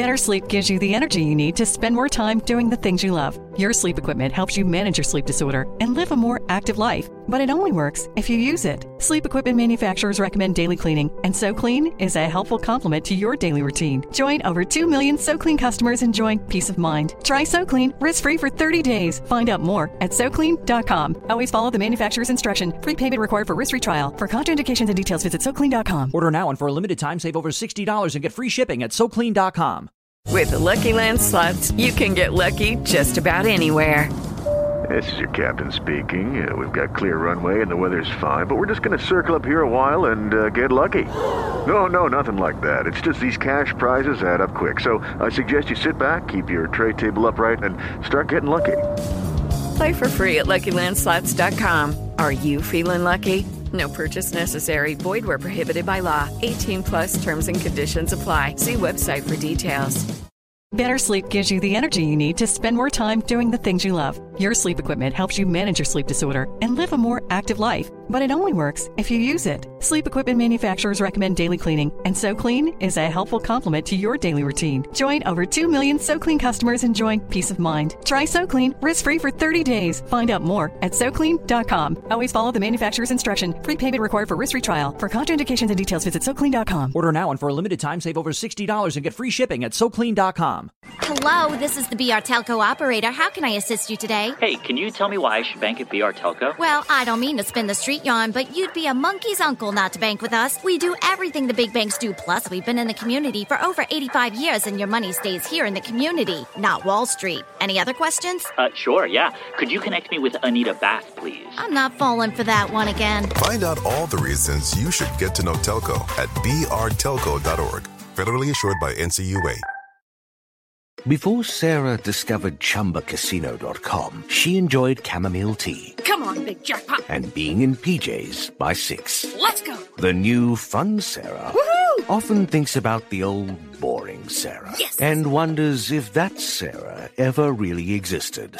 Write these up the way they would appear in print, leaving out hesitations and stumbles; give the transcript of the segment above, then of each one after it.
Better sleep gives you the energy you need to spend more time doing the things you love. Your sleep equipment helps you manage your sleep disorder and live a more active life, but it only works if you use it. Sleep equipment manufacturers recommend daily cleaning, and SoClean is a helpful complement to your daily routine. Join over 2 million SoClean customers enjoying peace of mind. Try SoClean risk-free for 30 days. Find out more at SoClean.com. Always follow the manufacturer's instruction. Prepayment required for risk-free trial. For contraindications and details, visit SoClean.com. Order now and for a limited time, save over $60 and get free shipping at SoClean.com. With the Lucky Land Slots, you can get lucky just about anywhere. This is your captain speaking. We've got clear runway and the weather's fine, but we're just going to circle up here a while and get lucky. No, nothing like that. It's just these cash prizes add up quick. So I suggest you sit back, keep your tray table upright, and start getting lucky. Play for free at LuckyLandSlots.com. Are you feeling lucky? No purchase necessary. Void where prohibited by law. 18 plus terms and conditions apply. See website for details. Better sleep gives you the energy you need to spend more time doing the things you love. Your sleep equipment helps you manage your sleep disorder and live a more active life, but it only works if you use it. Sleep equipment manufacturers recommend daily cleaning, and SoClean is a helpful complement to your daily routine. Join over 2 million SoClean customers enjoying peace of mind. Try SoClean risk-free for 30 days. Find out more at SoClean.com. Always follow the manufacturer's instruction. Prepayment required for risk-free trial. For contraindications and details, visit SoClean.com. Order now and for a limited time, save over $60 and get free shipping at SoClean.com. Hello, this is the BR Telco operator. How can I assist you today? Hey, can you tell me why I should bank at BR Telco? Well, I don't mean to spin the street yarn, but you'd be a monkey's uncle not to bank with us. We do everything the big banks do, plus we've been in the community for over 85 years, and your money stays here in the community, not Wall Street. Any other questions? Sure, yeah. Could you connect me with Anita Bath, please? I'm not falling for that one again. Find out all the reasons you should get to know Telco at brtelco.org. Federally insured by NCUA. Before Sarah discovered ChumbaCasino.com, she enjoyed chamomile tea. Come on, big jackpot. And being in PJs by 6. Let's go. The new fun Sarah often thinks about the old boring Sarah. Yes. And wonders if that Sarah ever really existed.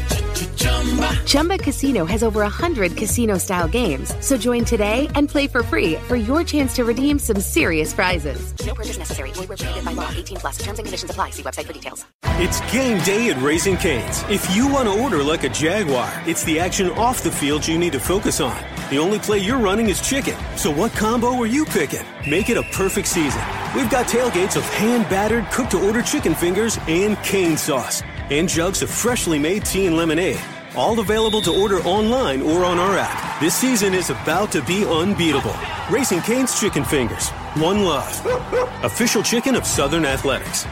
Chumba Casino has over 100 casino-style games. So join today and play for free for your chance to redeem some serious prizes. No purchase necessary. Void where prohibited by law. 18 plus. Terms and conditions apply. See website for details. It's game day at Raising Cane's. If you want to order like a Jaguar, it's the action off the field you need to focus on. The only play you're running is chicken. So what combo are you picking? Make it a perfect season. We've got tailgates of hand-battered, cooked-to-order chicken fingers and cane sauce. And jugs of freshly made tea and lemonade. All available to order online or on our app. This season is about to be unbeatable. Raising Cane's Chicken Fingers. One love. Official chicken of Southern Athletics.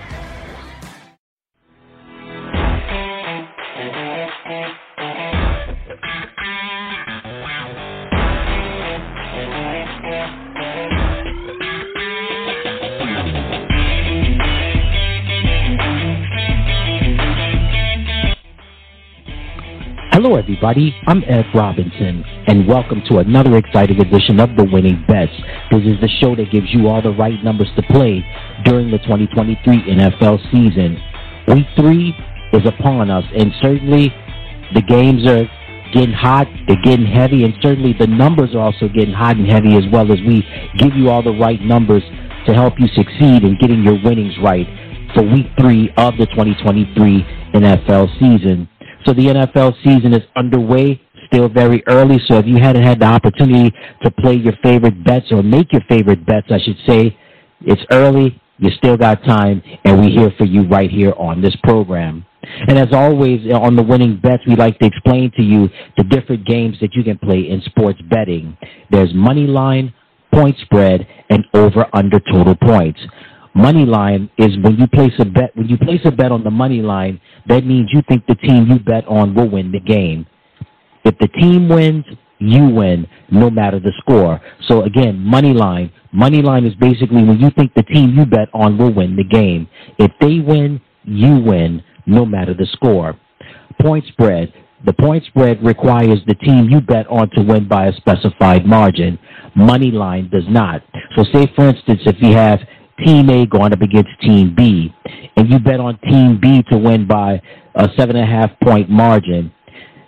Hello everybody, I'm Ed Robinson, and welcome to another exciting edition of The Winning Bets. This is the show that gives you all the right numbers to play during the 2023 NFL season. Week 3 is upon us, and certainly the games are getting hot, they're getting heavy, and certainly the numbers are also getting hot and heavy as well, as we give you all the right numbers to help you succeed in getting your winnings right for Week 3 of the 2023 NFL season. So the NFL season is underway, still very early, so if you hadn't had the opportunity to play your favorite bets, or make your favorite bets, I should say, it's early, you still got time, and we're here for you right here on this program. And as always, on the Winning Bets, we like to explain to you the different games that you can play in sports betting. There's money line, point spread, and over-under total points. Money line is when you place a bet. When you place a bet on the money line, that means you think the team you bet on will win the game. If the team wins, you win, no matter the score. So again, money line. Money line is basically when you think the team you bet on will win the game. If they win, you win, no matter the score. Point spread. The point spread requires the team you bet on to win by a specified margin. Money line does not. So say, for instance, if you have Team A going up against Team B, and you bet on Team B to win by a 7.5 point margin,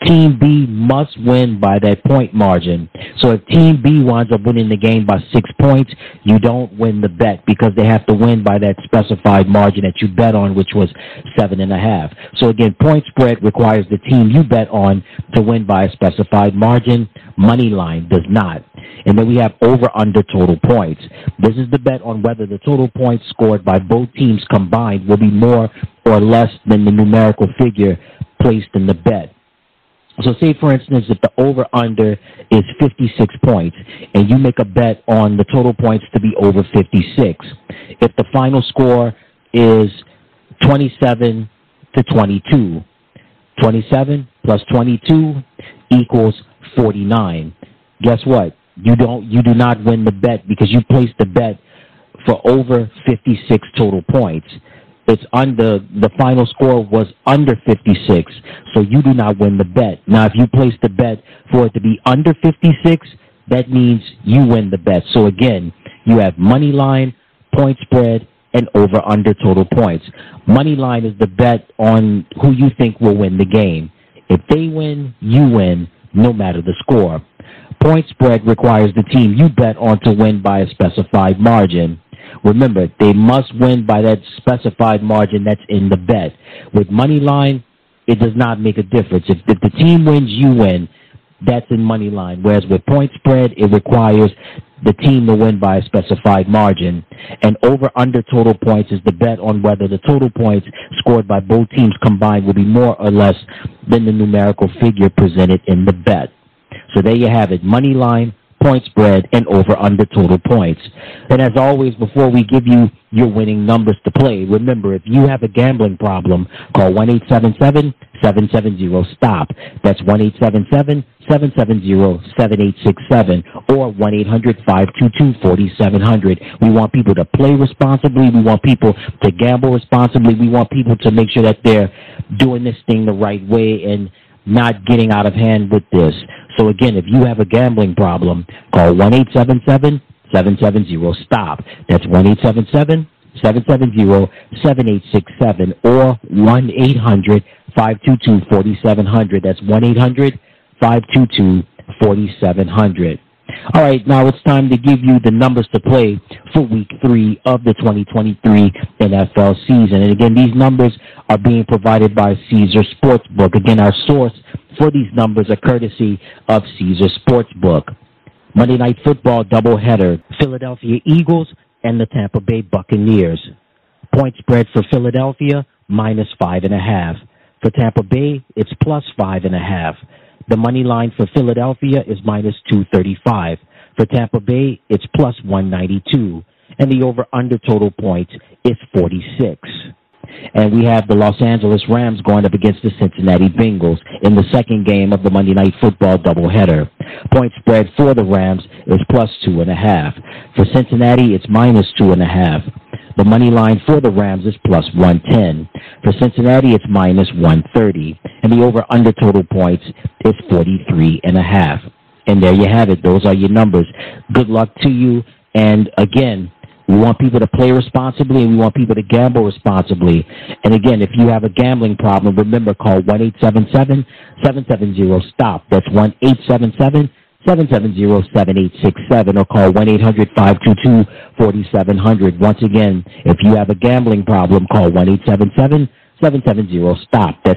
Team B must win by that point margin. So if Team B winds up winning the game by 6 points, you don't win the bet because they have to win by that specified margin that you bet on, which was 7.5. So again, point spread requires the team you bet on to win by a specified margin. Money line does not. And then we have over-under total points. This is the bet on whether the total points scored by both teams combined will be more or less than the numerical figure placed in the bet. So say, for instance, if the over-under is 56 points and you make a bet on the total points to be over 56, if the final score is 27 to 22, 27 plus 22 equals 49. Guess what? You do not win the bet because you placed the bet for over 56 total points. It's under, the final score was under 56, so you do not win the bet. Now, if you place the bet for it to be under 56, that means you win the bet. So again, you have money line, point spread, and over-under total points. Money line is the bet on who you think will win the game. If they win, you win, no matter the score. Point spread requires the team you bet on to win by a specified margin. Remember, they must win by that specified margin that's in the bet. With money line, it does not make a difference. If the team wins, you win. That's in money line. Whereas with point spread, it requires the team to win by a specified margin. And over-under total points is the bet on whether the total points scored by both teams combined will be more or less than the numerical figure presented in the bet. So there you have it, money line, point spread, and over-under total points. And as always, before we give you your winning numbers to play, remember, if you have a gambling problem, call 1-877-770-STOP. That's 1-877-770-7867 or 1-800-522-4700. We want people to play responsibly. We want people to gamble responsibly. We want people to make sure that they're doing this thing the right way and not getting out of hand with this. So again, if you have a gambling problem, call 1-877-770-STOP. That's 1-877-770-7867 or 1-800-522-4700. That's 1-800-522-4700. All right, now it's time to give you the numbers to play for Week 3 of the 2023 NFL season. And again, these numbers are being provided by Caesar Sportsbook. Again, our source for these numbers are courtesy of Caesar Sportsbook. Monday Night Football doubleheader, Philadelphia Eagles and the Tampa Bay Buccaneers. Point spread for Philadelphia, -5.5. For Tampa Bay, it's +5.5. The money line for Philadelphia is -235. For Tampa Bay, it's +192. And the over-under total points is 46. And we have the Los Angeles Rams going up against the Cincinnati Bengals in the second game of the Monday Night Football doubleheader. Point spread for the Rams is +2.5. For Cincinnati, it's -2.5. The money line for the Rams is +110. For Cincinnati, it's -130. And the over-under total points is 43.5. And there you have it. Those are your numbers. Good luck to you. And again, we want people to play responsibly, and we want people to gamble responsibly. And again, if you have a gambling problem, remember, call 1-877-770-STOP. That's 1-877-770-7867 or call 1-800-522-4700. Once again, if you have a gambling problem, call 1-877-770-STOP. That's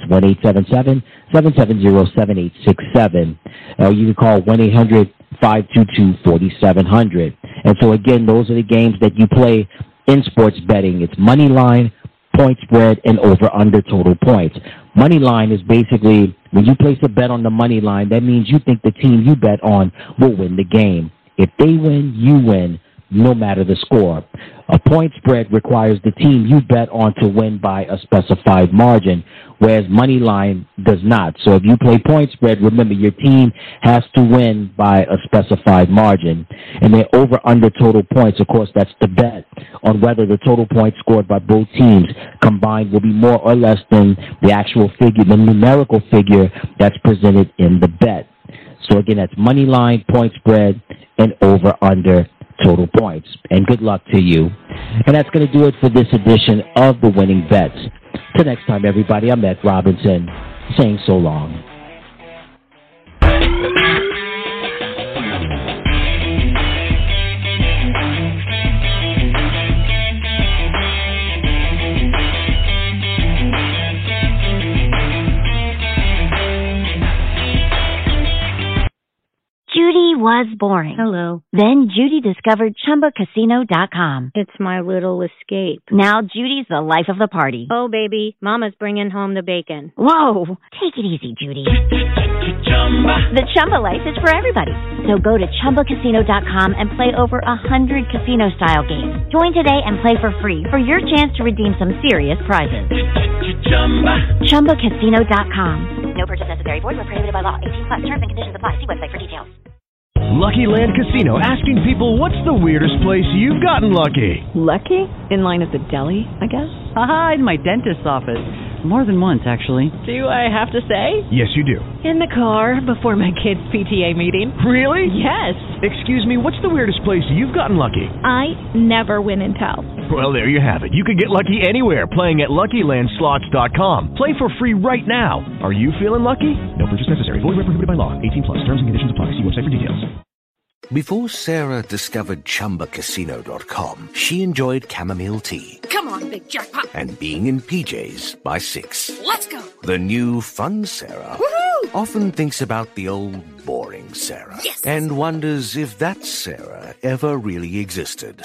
1-877-770-7867. You can call 1-800-522-4700. And so again, those are the games that you play in sports betting. It's money line, point spread, and over-under total points. Money line is basically when you place a bet on the money line, that means you think the team you bet on will win the game. If they win, you win, no matter the score. A point spread requires the team you bet on to win by a specified margin, whereas money line does not. So if you play point spread, remember your team has to win by a specified margin. And then over-under total points, of course, that's the bet on whether the total points scored by both teams combined will be more or less than the actual figure, the numerical figure that's presented in the bet. So again, that's money line, point spread, and over-under total points. And good luck to you. And that's going to do it for this edition of The Winning Bets. Till next time, everybody, I'm Ed Robinson, saying so long. Judy was boring. Hello. Then Judy discovered ChumbaCasino.com. It's my little escape. Now Judy's the life of the party. Oh, baby, mama's bringing home the bacon. Whoa, take it easy, Judy. The Chumba life is for everybody. So go to ChumbaCasino.com and play over 100 casino-style games. Join today and play for free for your chance to redeem some serious prizes. ChumbaCasino.com. No purchase necessary. Void where prohibited by law. 18+. Terms and conditions apply. See website for details. Lucky Land Casino, asking people, what's the weirdest place you've gotten lucky? Lucky? In line at the deli, I guess? Aha, in my dentist's office. More than once, actually. Do I have to say? Yes, you do. In the car before my kids' PTA meeting. Really? Yes. Excuse me, what's the weirdest place you've gotten lucky? I never win and tell. Well, there you have it. You can get lucky anywhere, playing at LuckyLandSlots.com. Play for free right now. Are you feeling lucky? No purchase necessary. Void where prohibited by law. 18+. Terms and conditions apply. See website for details. Before Sarah discovered ChumbaCasino.com, she enjoyed chamomile tea. Come on, big jackpot. And being in PJs by 6. Let's go. The new fun Sarah Woohoo! often thinks about the old boring Sarah. Yes. And wonders if that Sarah ever really existed.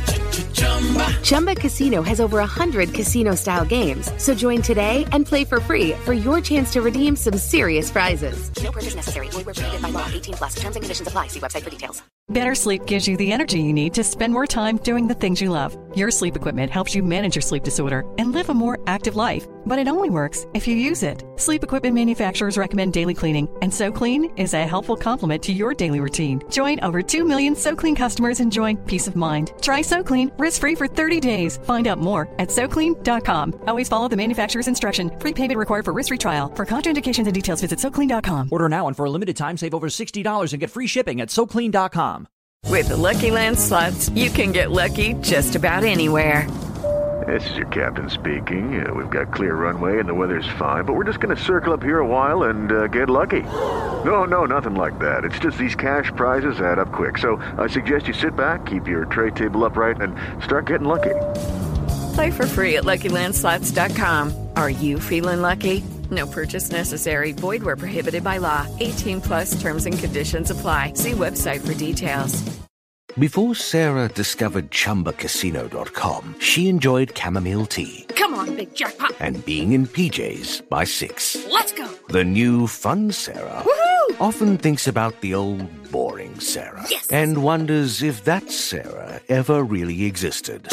Chumba Casino has over 100 casino-style games. So join today and play for free for your chance to redeem some serious prizes. No purchase necessary. Void where prohibited by law. 18+. Terms and conditions apply. See website for details. Better sleep gives you the energy you need to spend more time doing the things you love. Your sleep equipment helps you manage your sleep disorder and live a more active life. But it only works if you use it. Sleep equipment manufacturers recommend daily cleaning, and SoClean is a helpful complement to your daily routine. Join over 2 million SoClean customers enjoying peace of mind. Try SoClean risk-free for 30 days. Find out more at SoClean.com. Always follow the manufacturer's instruction. Free payment required for risk-free trial. For contraindications and details, visit SoClean.com. Order now and for a limited time, save over $60 and get free shipping at SoClean.com. With the Lucky Land Slots, you can get lucky just about anywhere. This is your captain speaking. We've got clear runway and the weather's fine, but we're just going to circle up here a while and get lucky. No, nothing like that. It's just these cash prizes add up quick. So I suggest you sit back, keep your tray table upright, and start getting lucky. Play for free at LuckyLandSlots.com. Are you feeling lucky? No purchase necessary. Void where prohibited by law. 18+ terms and conditions apply. See website for details. Before Sarah discovered ChumbaCasino.com, she enjoyed chamomile tea. Come on, big jackpot. And being in PJs by 6. Let's go. The new fun Sarah Woohoo! often thinks about the old boring Sarah. Yes. And wonders if that Sarah ever really existed.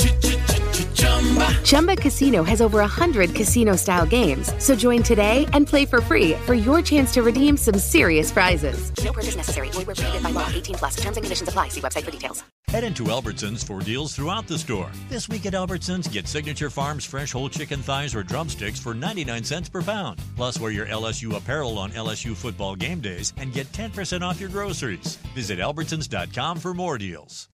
Chumba Casino has over 100 casino-style games. So join today and play for free for your chance to redeem some serious prizes. No purchase necessary. Void where prohibited by law. 18+. Terms and conditions apply. See website for details. Head into Albertsons for deals throughout the store. This week at Albertsons, get Signature Farms fresh whole chicken thighs or drumsticks for 99 cents per pound. Plus, wear your LSU apparel on LSU football game days and get 10% off your groceries. Visit Albertsons.com for more deals.